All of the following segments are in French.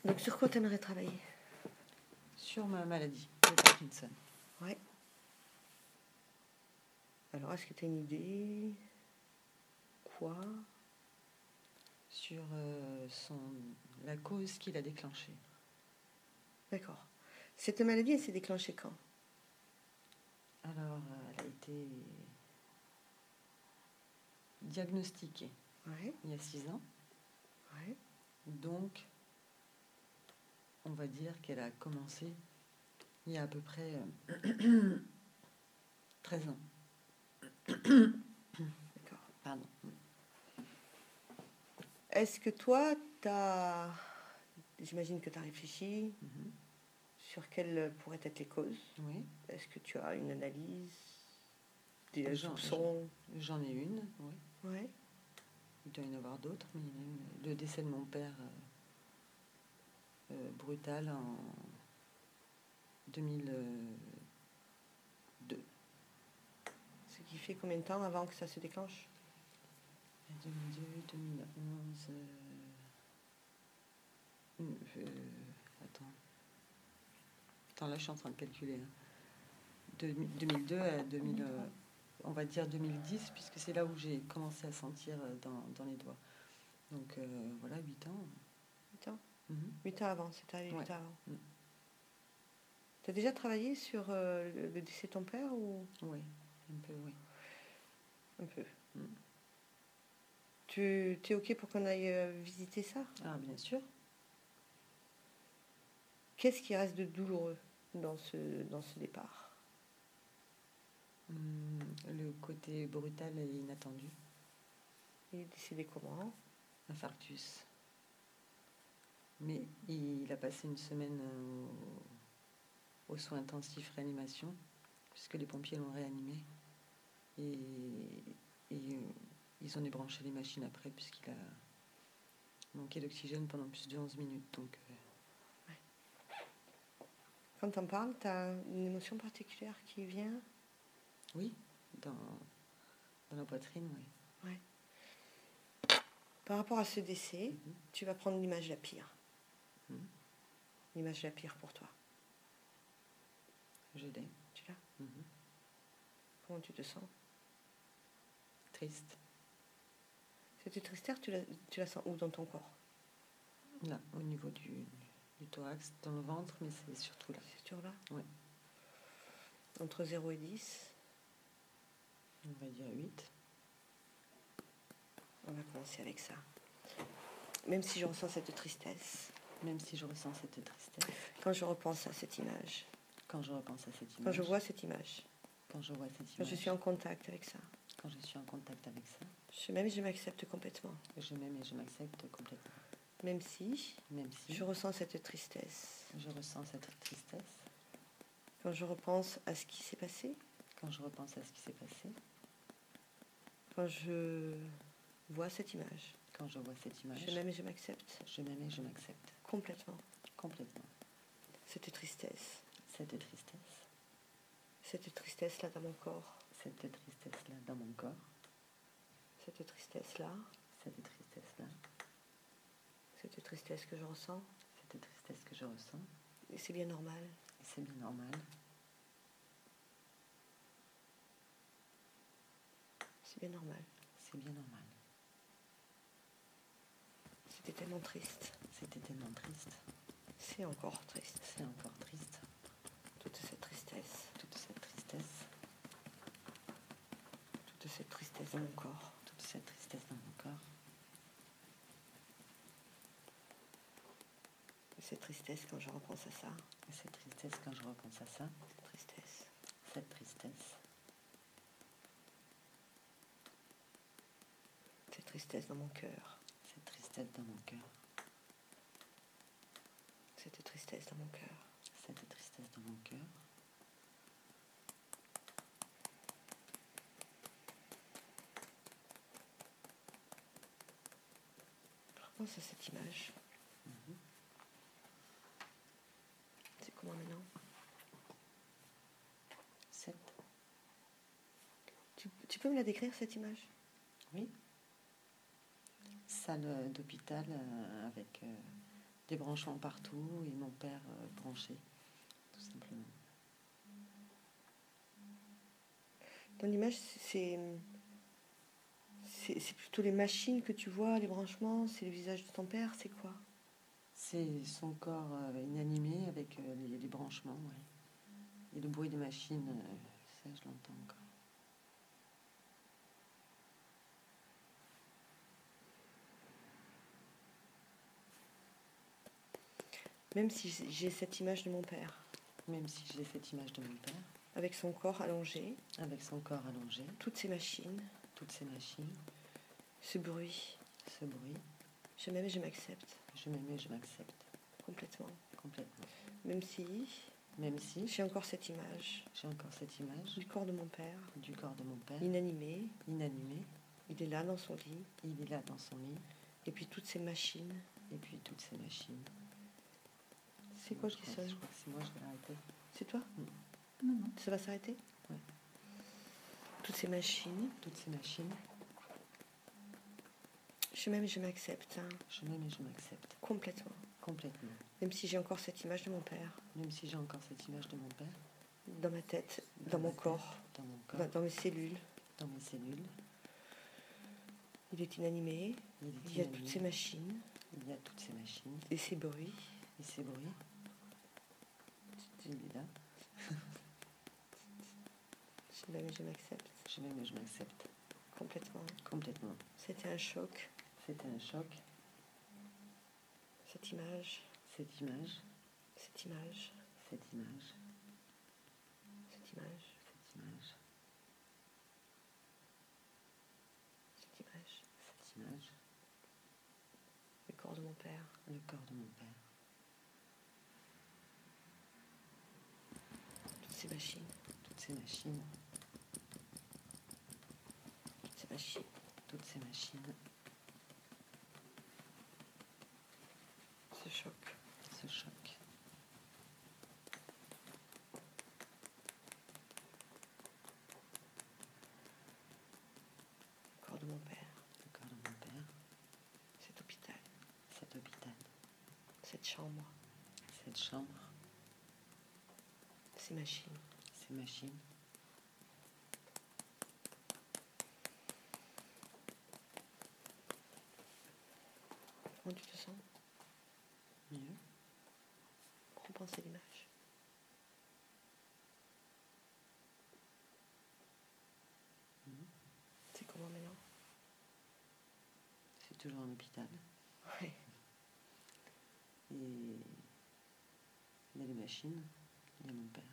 Donc, sur quoi tu aimerais travailler? Sur ma maladie de Parkinson. Ouais. Alors, est-ce que tu as une idée? Quoi? Sur la cause qui l'a déclenchée. D'accord. Cette maladie, elle s'est déclenchée quand? Alors, elle a été diagnostiquée Ouais. il y a 6 ans. Ouais. Donc, on va dire qu'elle a commencé il y a à peu près 13 ans. D'accord. Pardon. Est-ce que toi, j'imagine que tu as réfléchi Mhm. sur quelles pourraient être les causes? Oui. Est-ce que tu as une analyse, des J'en soupçons? ai une, oui. Ouais. Il doit y en avoir d'autres, mais il y en a une. Le décès de mon père, brutal, en 2002. Ce qui fait combien de temps avant que ça se déclenche? 2002, 2011... Attends, là je suis en train de calculer. 2002 à 2000, on va dire 2010, puisque c'est là où j'ai commencé à sentir dans les doigts. Donc voilà, 8 ans. 8 ans? Mhm. 8 ans avant, c'est arrivé 8 Ouais. ans avant. Mm. Tu as déjà travaillé sur le décès de ton père ou? Oui, un peu, oui. Un peu. Mm. Tu es OK pour qu'on aille visiter ça? Ah, bien sûr. Qu'est-ce qui reste de douloureux dans ce départ? Le côté brutal et inattendu. Il est décédé comment? Infarctus. Mais il a passé une semaine aux soins intensifs réanimation, puisque les pompiers l'ont réanimé. Et ils ont débranché les machines après, puisqu'il a manqué d'oxygène pendant plus de 11 minutes. Donc, Quand t'en parles, t'as une émotion particulière qui vient? oui, dans la poitrine, oui. Ouais. Par rapport à ce décès, tu vas prendre l'image la pire. L'image la pire pour toi. Je l'ai. Tu l'as? Mhm. Comment tu te sens? Triste. Cette tristesse, tu la sens où dans ton corps? Là, au niveau du thorax, dans le ventre, mais c'est surtout là. C'est toujours là? Oui. Entre 0 et 10? On va dire 8. On va commencer avec ça. Même si je ressens cette tristesse. Même si je ressens cette tristesse. Quand je repense à cette image. Quand je repense à cette image. Quand je vois cette image. Quand je vois cette image. Quand je suis en contact avec ça. Quand je suis en contact avec ça. Je m'accepte complètement. Je m'aime et je m'accepte complètement. Même si je ressens cette tristesse. Je ressens cette tristesse. Quand je repense à ce qui s'est passé. Quand je repense à ce qui s'est passé. Quand je vois cette image. Quand je vois cette image. Je m'aime et je m'accepte. Je m'aime et je m'accepte. Complètement. Complètement. Cette tristesse. Cette tristesse. Cette tristesse-là dans mon corps. Cette tristesse-là dans mon corps. Cette tristesse-là. Cette tristesse-là. Cette tristesse que je ressens. Cette tristesse que je ressens. Et c'est bien normal. Et c'est bien normal. C'est bien normal. C'est bien normal. C'était tellement triste. C'était tellement triste. C'est encore triste. C'est encore triste. Toute cette tristesse. Toute cette tristesse. Toute cette tristesse dans mon corps. Toute cette tristesse dans mon corps. Et cette tristesse quand je repense à ça. Et cette tristesse quand je repense à ça. Cette tristesse. Cette tristesse. Cette tristesse dans mon cœur. Cette tristesse dans mon cœur. Cette tristesse dans mon cœur. Cette tristesse dans mon cœur. Repense à cette image. C'est comment maintenant? 7. Tu peux me la décrire, cette image? Oui. Salle d'hôpital avec des branchements partout et mon père branché, tout simplement. Dans l'image, c'est plutôt les machines que tu vois, les branchements, c'est le visage de ton père, c'est quoi? C'est son corps inanimé avec les branchements, ouais. Et le bruit des machines, ça je l'entends encore. Même si j'ai cette image de mon père, Même si j'ai cette image de mon père, avec son corps allongé, avec son corps allongé, toutes ces machines, toutes ces machines, ce bruit, ce bruit, je m'aime et je m'accepte je m'aime et je m'accepte complètement. complètement. Même si Même si j'ai encore cette image j'ai encore cette image du corps de mon père, du corps de mon père, inanimé, inanimé, il est là dans son lit, il est là dans son lit, et puis toutes ces machines. et puis toutes ces machines. C'est quoi qui Je sonne? crois que c'est moi, je vais arrêter. C'est toi? Non, non. Ça va s'arrêter? Ouais. Toutes ces machines, Toutes ces machines, je m'aime et je m'accepte hein, je m'aime et je m'accepte complètement. complètement. Même si j'ai encore cette image de mon père Même si j'ai encore cette image de mon père, dans ma tête, dans mon ma corps, tête, dans mon corps, dans mes cellules, dans mes cellules, il est inanimé, il est il y a inanimé, toutes ces machines il y a toutes ces machines, et ces bruits. et ces bruits. Il est là, Je m'aime et je m'accepte je m'aime et je m'accepte complètement. complètement. C'était un choc, C'était un choc, cette image, cette image, cette image, cette image, cette image, cette image, cette image, cette image, le corps de mon père, le corps de mon père, toutes ces machines, toutes ces machines, toutes ces machines. toutes ces machines, Ce choc, ce choc, le corps de mon père, le corps de mon père, cet hôpital, cet hôpital, cette chambre, cette chambre, ces machines. ces machines. Comment tu te sens? Mieux. Repense à l'image. C'est comment maintenant? C'est toujours un hôpital. Ouais. Et il y a les machines, il y a mon père.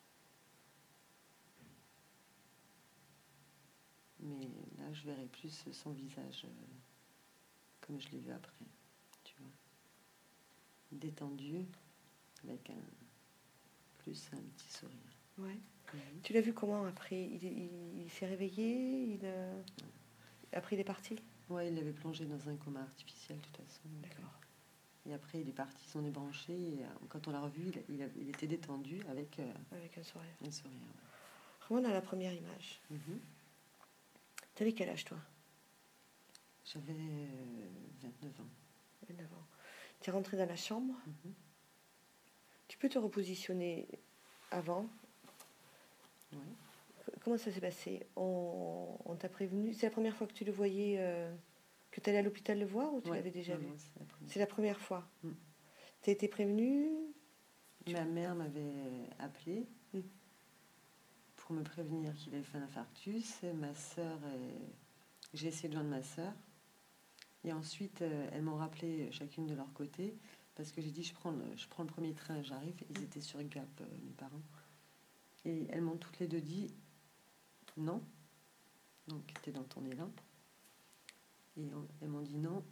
Mais là, je verrai plus son visage comme je l'ai vu après, tu vois. Détendu, avec un petit sourire. Ouais. Mhm. Tu l'as vu comment après? Il s'est réveillé? Après, il est parti? Ouais, il l'avait plongé dans un coma artificiel, de toute façon. D'accord. Et après, il est parti, il s'en est branché. Et quand on l'a revu, il était détendu avec Avec un sourire. un sourire. Remonte à la première image. Mhm. T'avais quel âge, toi? J'avais 29 ans. 29 ans. Tu es rentré dans la chambre. Mhm. Tu peux te repositionner avant. Ouais. Comment ça s'est passé? On t'a prévenu? C'est la première fois que tu le voyais, que tu allais à l'hôpital le voir ou tu Ouais. l'avais déjà Non, vu? non, c'est la première. C'est la première fois. Mm. Tu as été prévenu? Ma mère m'avait appelé Mm. pour me prévenir qu'il avait fait un infarctus. Ma sœur, j'ai essayé de joindre ma sœur. Et ensuite, elles m'ont rappelé chacune de leur côté parce que j'ai dit je prends le premier train, j'arrive. Ils étaient sur Gap, mes parents. Et elles m'ont toutes les deux dit non. Donc, t'es dans ton élan. Et elles m'ont dit non.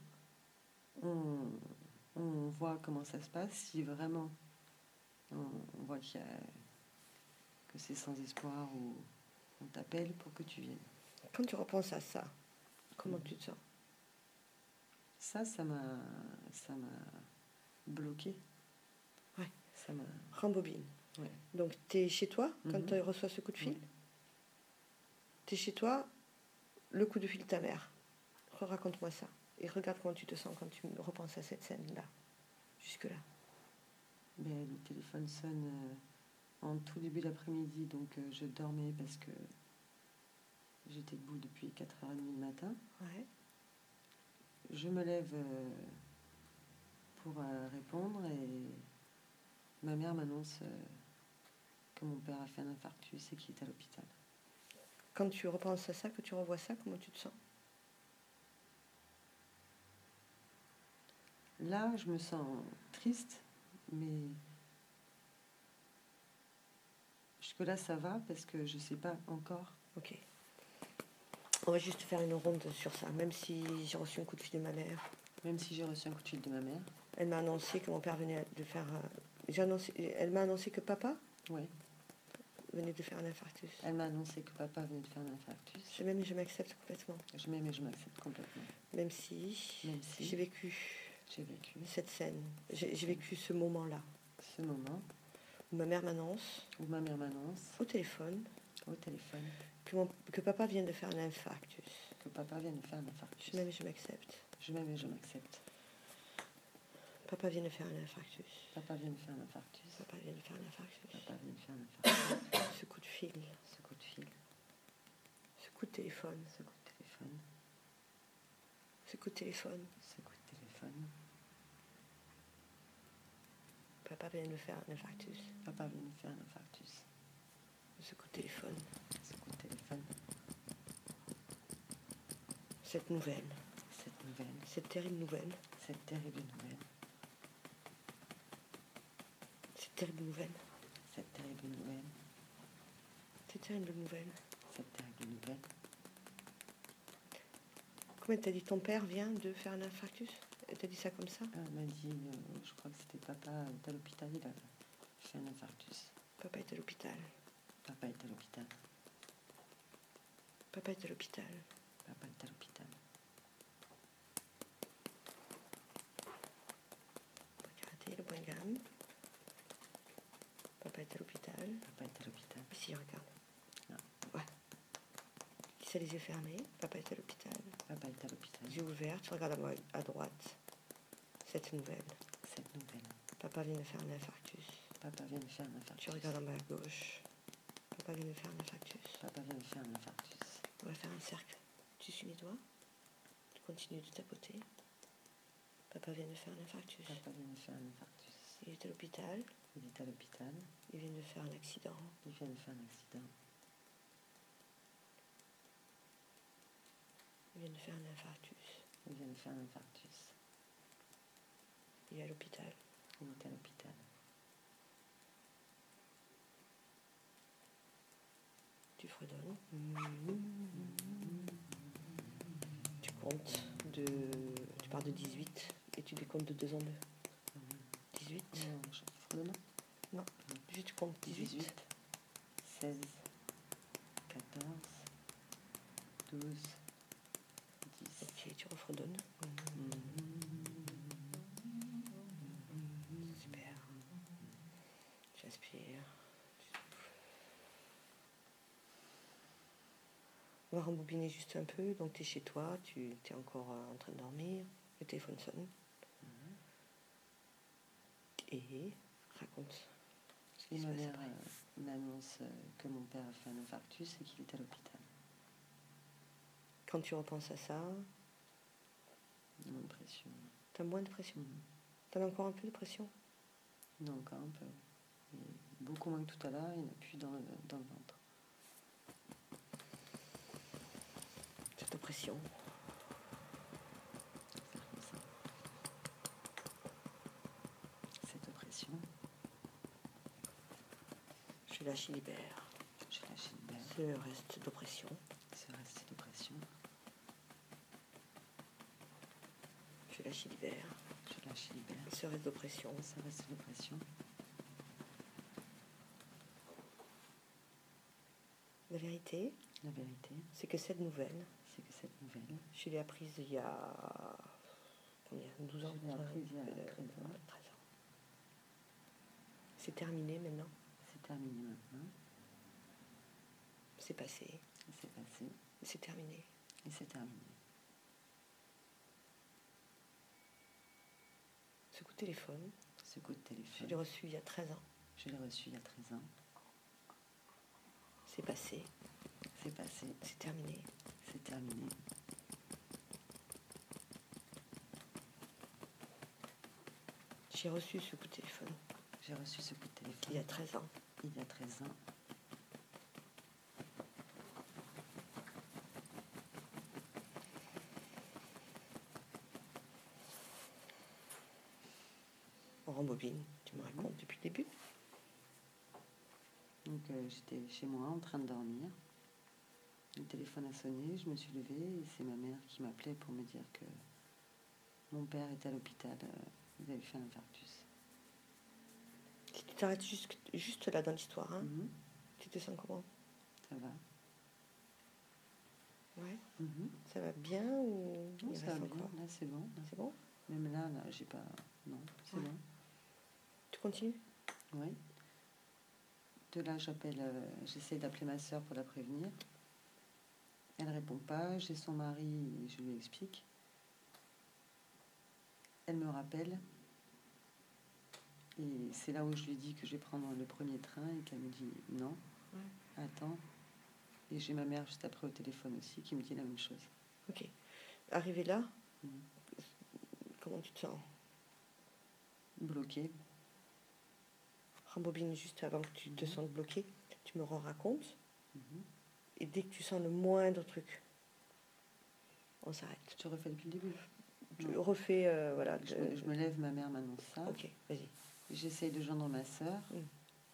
On voit comment ça se passe. Si vraiment on voit que c'est sans espoir, ou on t'appelle pour que tu viennes. Quand tu repenses à ça, comment tu te sens? Ça m'a bloqué. Ouais. Ça m'a... Rembobine. Ouais. Donc, tu es chez toi quand Mhm. tu reçois ce coup de fil? Ouais. Tu es chez toi, le coup de fil de ta mère. Raconte-moi ça. Et regarde comment tu te sens quand tu repenses à cette scène-là. jusque-là? Ben, le téléphone sonne en tout début d'après-midi, donc je dormais parce que j'étais debout depuis 4h30 le matin. Ouais. Je me lève pour répondre et ma mère m'annonce que mon père a fait un infarctus et qu'il est à l'hôpital. Quand tu repenses à ça, que tu revois ça, comment tu te sens? Là, je me sens triste, mais jusque-là, ça va parce que je ne sais pas encore. Ok. On va juste faire une ronde sur ça, même si j'ai reçu un coup de fil de ma mère. Même si j'ai reçu un coup de fil de ma mère. Elle m'a annoncé que mon père venait de faire... elle m'a annoncé que papa Oui. venait de faire un infarctus. Elle m'a annoncé que papa venait de faire un infarctus. Je m'aime et je m'accepte complètement. Je m'aime et je m'accepte complètement. Même si j'ai vécu cette scène, j'ai vécu ce moment-là. Ce moment où ma mère m'annonce au téléphone que papa vient de faire un infarctus. Que papa vient de faire un infarctus. Je m'aime et je m'accepte. Je m'aime et je m'accepte. Papa vient de faire un infarctus. Papa vient de faire un infarctus. Papa vient de faire un infarctus. Papa vient de faire un infarctus. Ce coup de fil. Ce coup de fil. Ce coup de téléphone. Ce coup de téléphone. Ce coup de téléphone. Ce coup de téléphone. Papa vient de faire un infarctus. Papa vient de faire un infarctus. Ce coup de téléphone. Ce coup de téléphone. Cette nouvelle. Cette nouvelle. Cette terrible nouvelle. Cette terrible nouvelle. Cette terrible nouvelle. Cette terrible nouvelle. Cette terrible nouvelle. Cette terrible nouvelle. Comment t'as dit ton père vient de faire un infarctus? Elle t'a dit ça comme ça? Elle m'a dit, je crois que c'était papa est à l'hôpital, il a fait un infarctus. Papa est à l'hôpital. Papa est à l'hôpital. Papa est à l'hôpital. Papa est à l'hôpital. Regardez le point de gamme. Papa est à l'hôpital. Papa est à l'hôpital. Ici, regarde. Non. Ouais. Qui a les yeux fermés. Papa est à l'hôpital. Papa est à l'hôpital. Les yeux ouverts, tu regardes à droite. Cette nouvelle. Cette nouvelle. Papa vient de faire un infarctus. Papa vient de faire un infarctus. Tu regardes en bas à gauche. Papa vient de faire un infarctus. Papa vient de faire un infarctus. On va faire un cercle. Tu suis mes doigts. Tu continues de tapoter. Papa vient de faire un infarctus. Papa vient de faire un infarctus. Il est à l'hôpital. Il est à l'hôpital. Il vient de faire un accident. Il vient de faire un accident. Il vient de faire un infarctus. Il vient de faire un infarctus. Il est à l'hôpital. Il est à l'hôpital. Tu fredonnes. Tu comptes tu pars de 18 et tu décomptes de 2 en 2. 18. Non, je fredonne. Non, juste tu comptes 18. 16, 14, 12, 10. Ok, tu refredonnes. Super. J'aspire. On va rembobiner juste un peu. Donc tu es chez toi, tu es encore en train de dormir. Le téléphone sonne. Et raconte. Et ma mère m'annonce que mon père a fait un infarctus et qu'il est à l'hôpital. Quand tu repenses à ça, Moins de pression. t'as moins de pression. T'en as encore un peu de pression? Non, encore un peu. Mais beaucoup moins que tout à l'heure, il n'y en a plus dans le ventre. Cette oppression. Faire comme ça. Cette oppression. Je lâche et libère. Je lâche et libère. Ce reste d'oppression. Ce reste d'oppression. Je lâche et libère. Je lâche et libère. Ce reste d'oppression. Ce reste d'oppression. La vérité, c'est que cette nouvelle, je l'ai apprise il y a combien, 12 ans? Je l'ai apprise il y a 13 ans. C'est terminé maintenant. C'est terminé maintenant. C'est passé. C'est passé. C'est terminé. Et c'est terminé. Ce Ce coup de téléphone. Ce coup de téléphone. Je l'ai reçu il y a 13 ans. Je l'ai reçu il y a 13 ans. C'est passé. C'est passé. C'est terminé. C'est terminé. J'ai reçu ce coup de téléphone. J'ai reçu ce coup de téléphone. Il y a 13 ans. Il y a 13 ans. On rembobine. Tu me racontes depuis le début. Donc j'étais chez moi en train de dormir. Le téléphone a sonné, je me suis levée et c'est ma mère qui m'appelait pour me dire que mon père était à l'hôpital. Il avait fait un infarctus. Si tu t'arrêtes juste là dans l'histoire, hein, Mhm. tu te sens comment? Ça va. Ouais. Mhm. Ça va bien ou Non, il ça reste va bien. encore? Là, c'est bon. Là. C'est bon? Même là, j'ai pas... Non, c'est Ouais. bon. Tu continues? Oui. De là, j'essaie d'appeler ma sœur pour la prévenir. Elle répond pas. J'ai son mari et je lui explique. Elle me rappelle. Et c'est là où je lui dis que je vais prendre le premier train et qu'elle me dit non, attends. Et j'ai ma mère juste après au téléphone aussi qui me dit la même chose. Ok. Arrivé là, Mhm. comment tu te sens? Bloquée. Rembobine juste avant que tu te sentes bloqué. Tu me racontes. Mhm. Et dès que tu sens le moindre truc, on s'arrête. Tu refais depuis le début. Tu refais, voilà. Je me lève, ma mère m'annonce ça. Ok, vas-y. J'essaye de joindre ma sœur. Mm.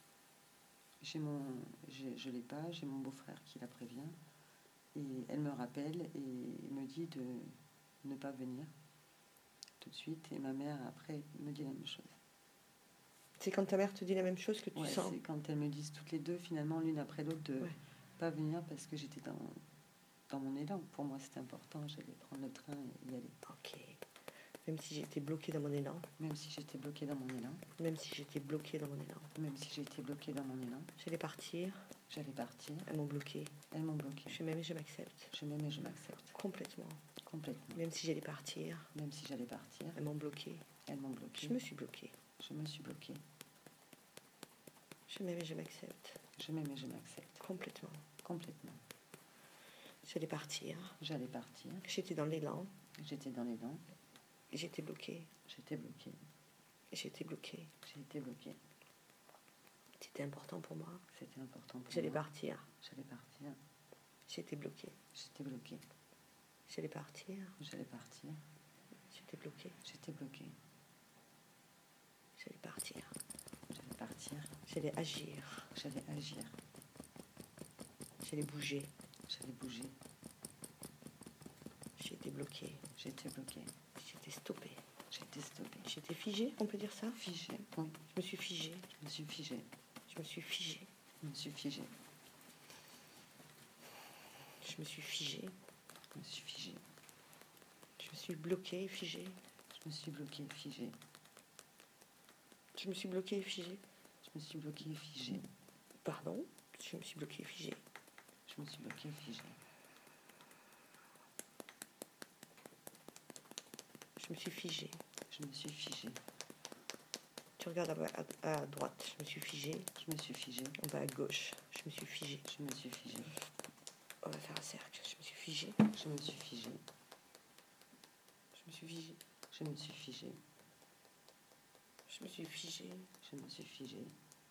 Je l'ai pas, j'ai mon beau-frère qui la prévient. Et elle me rappelle et me dit de ne pas venir tout de suite. Et ma mère, après, me dit la même chose. C'est quand ta mère te dit la même chose que tu sens? C'est quand elles me disent toutes les deux, finalement, l'une après l'autre, de pas venir parce que j'étais dans mon élan. Pour moi, c'était important. J'allais prendre le train et y aller. Ok. Même si j'étais bloquée dans mon élan. Même si j'étais bloquée dans mon élan. Même si j'étais bloquée dans mon élan. Même si j'étais bloquée dans mon élan. J'allais partir. J'allais partir. Elles m'ont bloquée. Elles m'ont bloquée. Je m'aime et je m'accepte. Je m'aime et je m'accepte. Complètement. Complètement. Même si j'allais partir. Même si j'allais partir. Elles m'ont bloquée. Elles m'ont bloquée. Je me suis bloquée. Je me suis bloquée. Je m'aime et je m'accepte. Je m'aime et je m'accepte. Complètement. Complètement. J'allais partir. J'allais partir. J'étais dans l'élan. J'étais dans l'élan. J'étais bloquée. J'étais bloquée. J'étais bloquée. J'ai été bloquée. C'était important pour moi. C'était important pour J'allais moi. partir. J'allais partir. J'étais bloquée. J'étais bloquée. J'allais partir. J'allais partir. J'étais bloquée. J'étais bloquée. J'allais partir. J'allais partir. J'allais agir. J'allais agir. J'allais bouger. J'allais bouger. J'étais bloquée. J'étais bloquée. J'étais stoppée. J'étais stoppée. J'étais figée, on peut dire ça? Figée. Oui. Je me suis figée. Je me suis figée. Je me suis figée. Je me suis figée. Je me suis figée. Je me suis figée. Je me suis bloquée et figée. Je me suis bloquée, figée. Je me suis bloquée et figée. Je me suis bloquée, figée. Pardon? Je me suis bloquée et figée. Je me suis bloquée, figée. Je me suis figée. Je me suis figée. Tu regardes à droite, je me suis figée. Je me suis figée. On va à gauche, je me suis figée. Je me suis figée. On va faire un cercle, je me suis figée. Je me suis figée. Je me suis figée. Je me suis figée. Je me suis figée. Je me suis figée.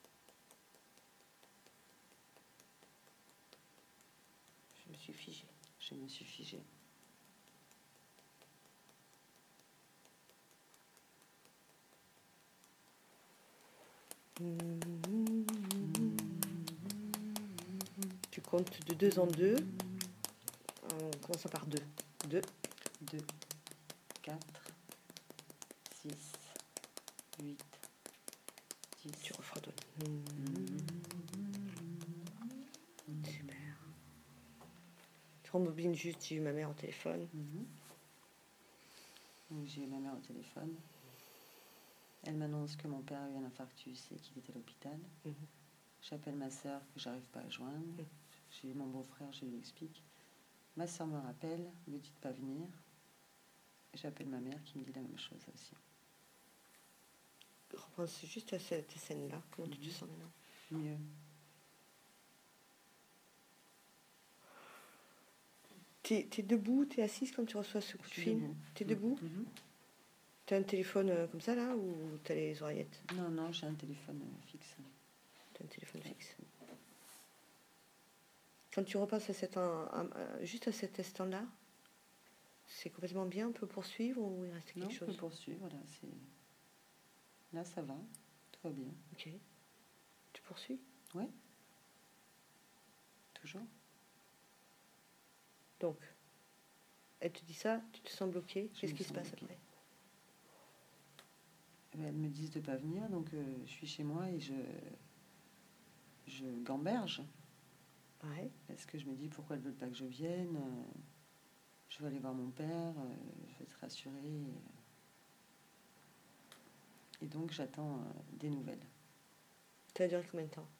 Je me suis figée. Je me suis figée. Tu comptes de 2 en 2. En commençant par 2. 2. 2, 4, 6, 8, 10. Tu refredonnes. Super. Tu rembobines juste, j'ai eu ma mère au téléphone. J'ai eu ma mère au téléphone. Elle m'annonce que mon père a eu un infarctus et qu'il était à l'hôpital. J'appelle ma sœur que j'arrive pas à joindre. J'ai mon beau-frère, je lui explique. Ma sœur me rappelle, me dit de pas venir. J'appelle ma mère qui me dit la même chose aussi. repense juste à cette scène-là. Comment tu te sens maintenant? Mieux. T'es debout, t'es assise quand tu reçois ce coup de fil? T'es debout? T'as un téléphone comme ça là ou t'as les oreillettes? Non, j'ai un téléphone fixe. T'as un téléphone fixe. Quand tu repenses à juste à cet instant-là, c'est complètement bien, on peut poursuivre ou il reste quelque chose? On peut poursuivre, là, là ça va, tout va bien. Ok. Tu poursuis? Oui. Toujours. Donc, elle te dit ça, tu te sens bloqué, qu'est-ce qui se passe bloquée. après? Elles me disent de ne pas venir, donc je suis chez moi et je gamberge. Ouais. Parce que je me dis pourquoi elles ne veulent pas que je vienne. Je vais aller voir mon père, je vais être rassurée. Et donc j'attends des nouvelles. Ça a duré combien de temps?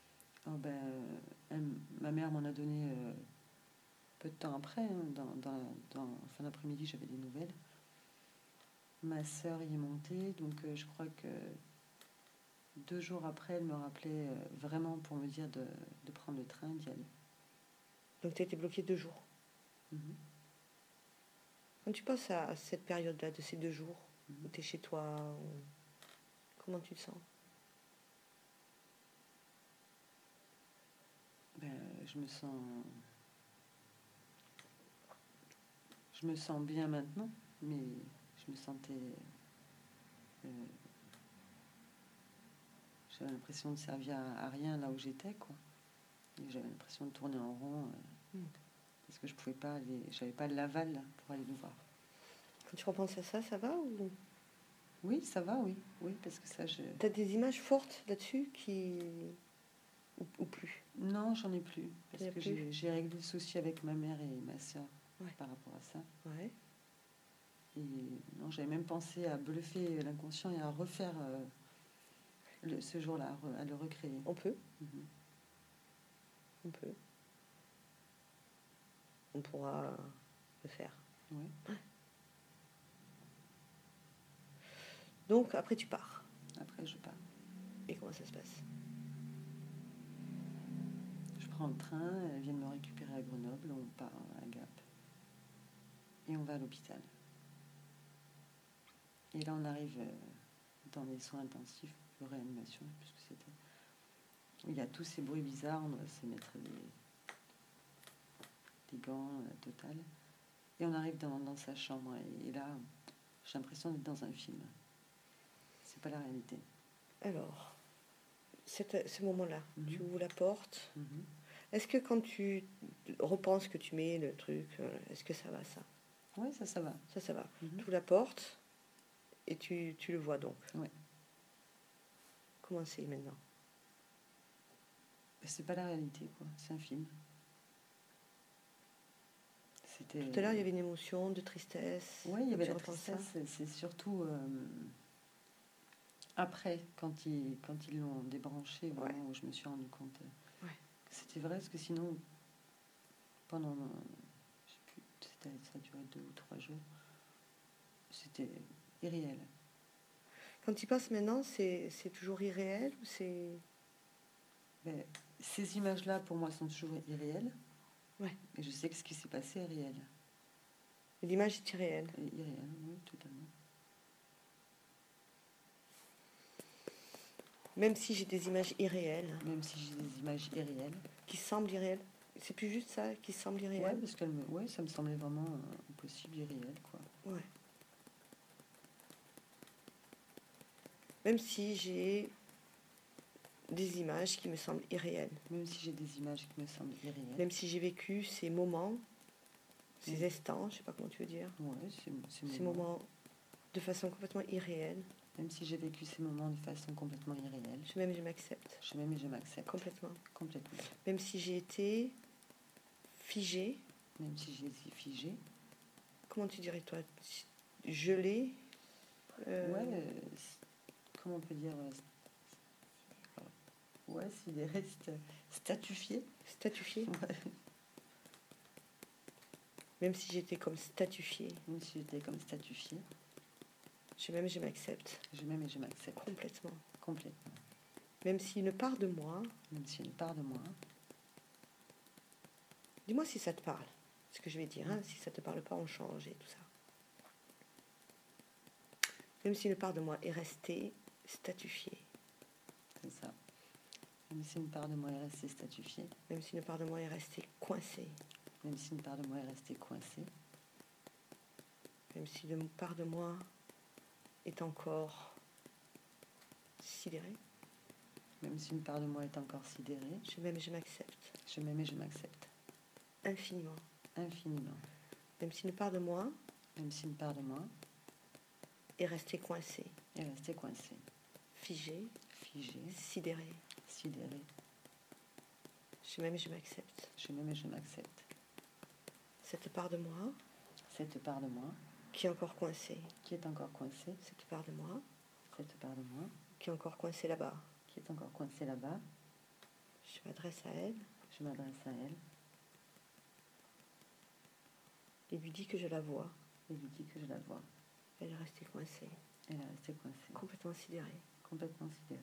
Ma mère m'en a donné peu de temps après. Hein, dans fin d'après-midi, j'avais des nouvelles. Ma sœur y est montée, donc je crois que 2 jours après, elle me rappelait vraiment pour me dire de prendre le train, d'y aller. Donc tu as été bloquée 2 jours. Quand tu penses à cette période-là, de ces 2 jours, où tu es chez toi, comment tu te sens? Je me sens bien maintenant, mais je me sentais... j'avais l'impression de servir à rien là où j'étais, quoi. Et j'avais l'impression de tourner en rond, parce que je pouvais pas aller... J'avais pas l'aval pour aller le voir. Quand tu repenses à ça, ça va ou... Oui, ça va, oui. Oui, parce que ça, T'as des images fortes là-dessus qui... Ou plus? Non, j'en ai plus. Parce que j'ai réglé le souci avec ma mère et ma soeur par rapport à ça. Ouais. Et non, j'avais même pensé à bluffer l'inconscient et à refaire ce jour-là, à le recréer. On peut. On peut. On pourra le faire. Oui. Donc, après, tu pars. Après, je pars. Et comment ça se passe? Je prends le train, elles viennent me récupérer à Grenoble, on part à Gap. Et on va à l'hôpital. Et là, on arrive dans les soins intensifs, réanimation, puisque c'était... Il y a tous ces bruits bizarres, on doit se mettre des gants total. Et on arrive dans sa chambre, et là, j'ai l'impression d'être dans un film. C'est pas la réalité. Alors, ce moment-là, tu ouvres la porte. Est-ce que quand tu repenses que tu mets le truc, est-ce que ça va, ça? Oui, ça va. Ça va. Tu ouvres la porte et tu le vois donc. Oui. Comment c'est maintenant? C'est pas la réalité, quoi. C'est un film. Tout à l'heure, il y avait une émotion de tristesse. Oui, il y avait la tristesse. C'est surtout après, quand ils l'ont débranché, vraiment, où je me suis rendu compte que c'était vrai, parce que sinon, pendant, je sais plus, ça a duré 2 ou 3 jours, c'était irréel. Quand tu passes maintenant, c'est toujours irréel ou c'est... Ces images-là, pour moi, sont toujours irréelles. Ouais. Et je sais que ce qui s'est passé est réel. L'image est irréelle. Irréelle, oui, totalement. Même si j'ai des images irréelles. Même si j'ai des images irréelles. Qui semblent irréelles. C'est plus juste ça, qui semble irréel. Oui, parce que ça me semblait vraiment impossible, irréel, quoi. Ouais. Même si j'ai des images qui me semblent irréelles. Même si j'ai des images qui me semblent irréelles. Même si j'ai vécu ces moments, ces instants, je sais pas comment tu veux dire. Ouais, ces moments de façon complètement irréelle. Même si j'ai vécu ces moments de façon complètement irréelle. Je m'accepte. Je m'accepte. Complètement. Complètement. Même si j'ai été figée. Même si j'ai été figée. Comment tu dirais, toi? Gelée. Comment on peut dire c'est des restes statufiés. Statufiés. Ouais. Même si j'étais comme statufiée. Même si j'étais comme statufiée. Je m'aime et je m'accepte. Je m'aime et je m'accepte. Complètement. Complètement. Même si une part de moi... Même si une part de moi... Dis-moi si ça te parle, ce que je vais dire. Hein, si ça te parle pas, on change et tout ça. Même si une part de moi est restée statifiée. C'est ça. Même si une part de moi est restée statifiée. Même si une part de moi est restée coincée. Même si une part de moi est restée coincée. Même si une part de moi est encore sidérée. Même si une part de moi est encore sidérée. Je m'aime et je m'accepte. Je m'aime et je m'accepte. Infiniment. Infiniment. Même si une part de moi... Même si une part de moi... est restée coincée. Est restée coincée. Figée. Figée. Sidérée. Sidérée. Je m'aime et je m'accepte. Je m'aime et je m'accepte. Cette part de moi... Cette part de moi... qui est encore coincée. Qui est encore coincée. Cette part de moi... Cette part de moi... qui est encore coincée là-bas. Qui est encore coincée là-bas. Je m'adresse à elle. Je m'adresse à elle. Et lui dis que je la vois. Et lui dis que je la vois. Elle est restée coincée. Elle est restée coincée. Complètement sidérée. Complètement sidérée.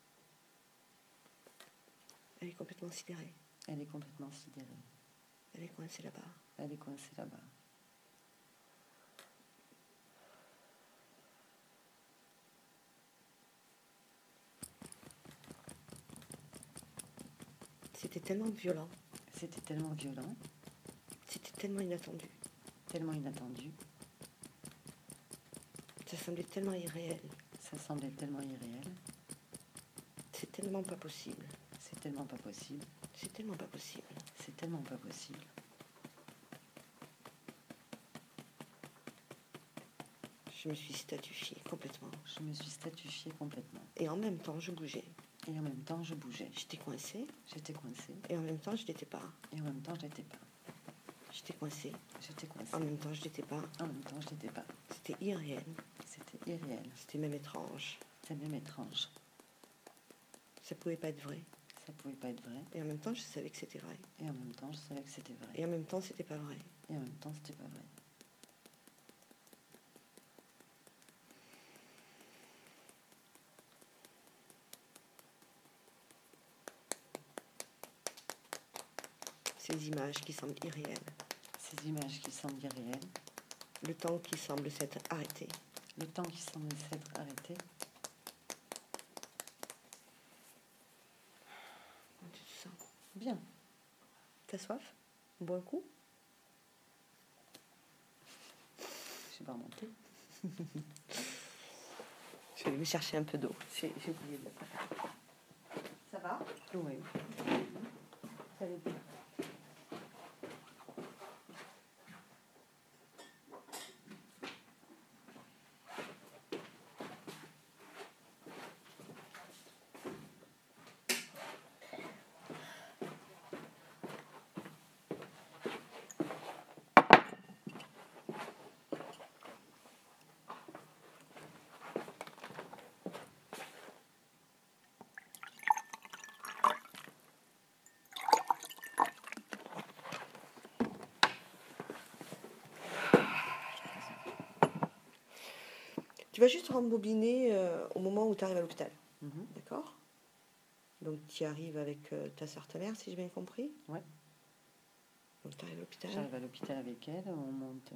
Elle est complètement sidérée. Elle est complètement sidérée. Elle est coincée là-bas. Elle est coincée là-bas. C'était tellement violent. C'était tellement violent. C'était tellement inattendu. Tellement inattendu. Ça semblait tellement irréel. Ça semblait tellement irréel. C'est tellement pas possible. C'est tellement pas possible. C'est tellement pas possible. C'est tellement pas possible. Je me suis statifiée complètement. Je me suis statifiée complètement. Et en même temps, je bougeais. Et en même temps, je bougeais. J'étais coincée. J'étais coincée. Et en même temps, je l'étais pas. Et en même temps, je l'étais pas. J'étais coincée. J'étais coincée. En même temps, je l'étais pas. En même temps, je l'étais pas. C'était irréel. C'était irréel. C'était même étrange. C'était même étrange. Ça pouvait pas être vrai. Ça pouvait pas être vrai. Et en même temps, je savais que c'était vrai. Et en même temps, je savais que c'était vrai. Et en même temps, c'était pas vrai. Et en même temps, c'était pas vrai. Ces images qui semblent irréelles. Ces images qui semblent irréelles. Le temps qui semble s'être arrêté. Le temps qui semble s'être arrêté. Comment tu te sens? Bien. T'as soif? On boit un coup? J'ai pas remonté. Je vais aller me chercher un peu d'eau. J'ai oublié de le faire. Ça va? Oui. Ça allait bien. Tu vas juste rembobiner au moment où tu arrives à l'hôpital. D'accord? Donc tu arrives avec ta sœur, ta mère, si j'ai bien compris? Ouais. Donc tu arrives à l'hôpital. J'arrive à l'hôpital avec elle, on monte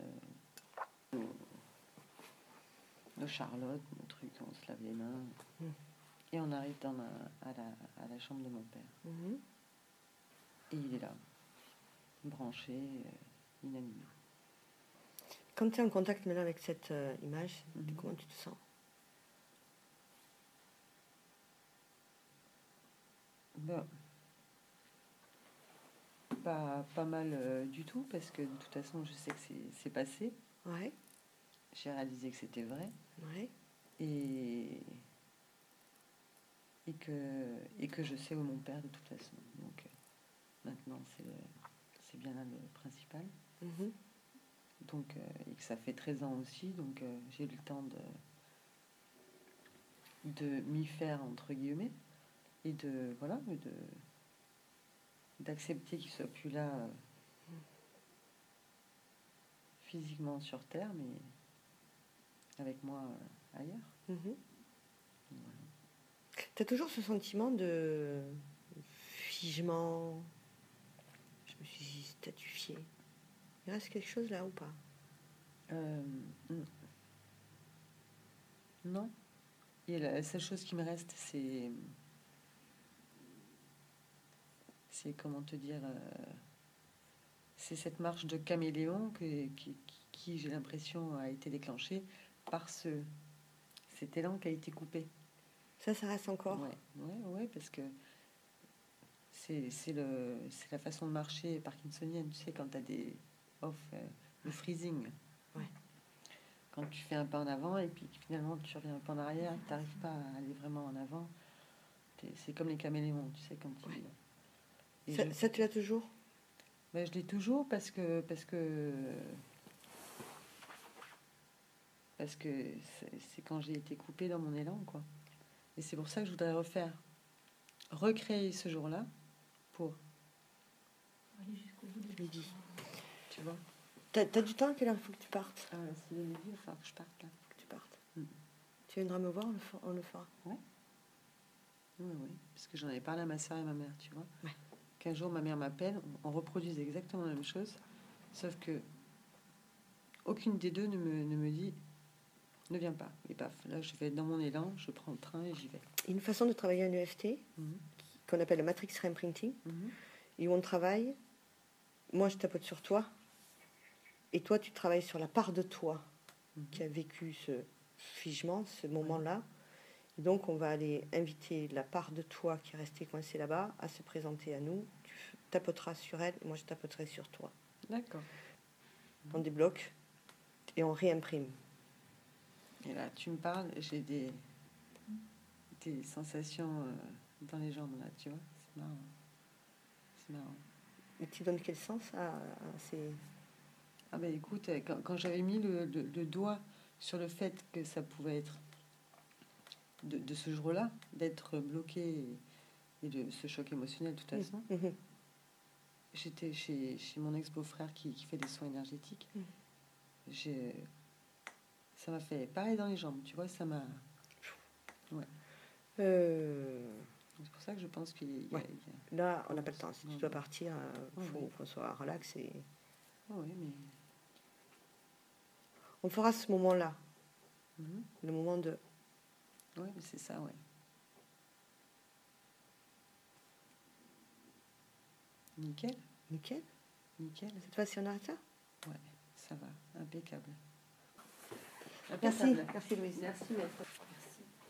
nos charlottes, nos trucs, on se lave les mains. Et on arrive à la chambre de mon père. Et il est là, branché, inanimé. Quand tu es en contact maintenant avec cette image, comment tu te sens? Ben, pas mal du tout, parce que de toute façon, je sais que c'est passé. Ouais. J'ai réalisé que c'était vrai. Ouais. Et que je sais où est mon père de toute façon. Donc maintenant, c'est bien là le principal. Donc, et que ça fait 13 ans aussi, donc j'ai eu le temps de m'y faire, entre guillemets, et d'accepter qu'il soit plus là physiquement sur Terre, mais avec moi ailleurs. Mhm. Voilà. Tu as toujours ce sentiment de figement. Je me suis dit statufié. Il reste quelque chose là ou pas? Euh, non. Et la seule chose qui me reste, c'est comment te dire, c'est cette marche de caméléon qui j'ai l'impression, a été déclenchée par cet élan qui a été coupé. Ça reste encore? Ouais, parce que c'est la façon de marcher parkinsonienne, tu sais, quand tu as des off, le freezing. Ouais. Quand tu fais un pas en avant et puis finalement tu reviens un pas en arrière, tu n'arrives pas à aller vraiment en avant. C'est comme les caméléons, tu sais, quand Ouais. ils... Ça, tu l'as toujours? Ben, je l'ai toujours parce que c'est quand j'ai été coupée dans mon élan, quoi. Et c'est pour ça que je voudrais recréer ce jour-là pour aller jusqu'au bout de Midi. tu vois. T'as du temps? À quelle heure il faut que tu partes? Ah, c'est le midi, il va falloir que je parte là. Faut que tu partes. Mm. Tu viendras me voir, on le fera. Oui, parce que j'en avais parlé à ma soeur et ma mère, tu vois. Ouais. Qu'un jour ma mère m'appelle, on reproduise exactement la même chose, sauf que aucune des deux ne me dit ne viens pas. Et paf, là je vais être dans mon élan, je prends le train et j'y vais. Une façon de travailler en EFT Mhm. qu'on appelle le Matrix Reimprinting, Mhm. et où on travaille, moi je tapote sur toi, et toi tu travailles sur la part de toi Mhm. qui a vécu ce figement, ce moment-là. Et donc on va aller inviter la part de toi qui est restée coincée là-bas à se présenter à nous. Tu tapoteras sur elle, et moi je tapoterai sur toi. D'accord. On débloque et on réimprime. Et là, tu me parles, j'ai des sensations dans les jambes, là, tu vois. C'est marrant. C'est marrant. Et tu donnes quel sens à ces... Ah ben écoute, quand j'avais mis le doigt sur le fait que ça pouvait être de ce jour-là, d'être bloqué et de ce choc émotionnel, de toute façon, Mhm. j'étais chez mon ex-beau-frère qui fait des soins énergétiques. Ça m'a fait pareil dans les jambes, tu vois, ça m'a... Ouais. C'est pour ça que je pense qu'il y a... Ouais. Là, on n'a pas le temps. Si tu Non, dois non. partir, faut Oui. qu'on soit relax. Et... Oui, mais... On fera ce moment-là, Mhm. le moment de... Oui, mais c'est ça, ouais. Nickel. Nickel. Nickel. Cette fois-ci, on arrête là? Ouais, ça va. Impeccable. Merci. Merci, Louise. Merci, maître.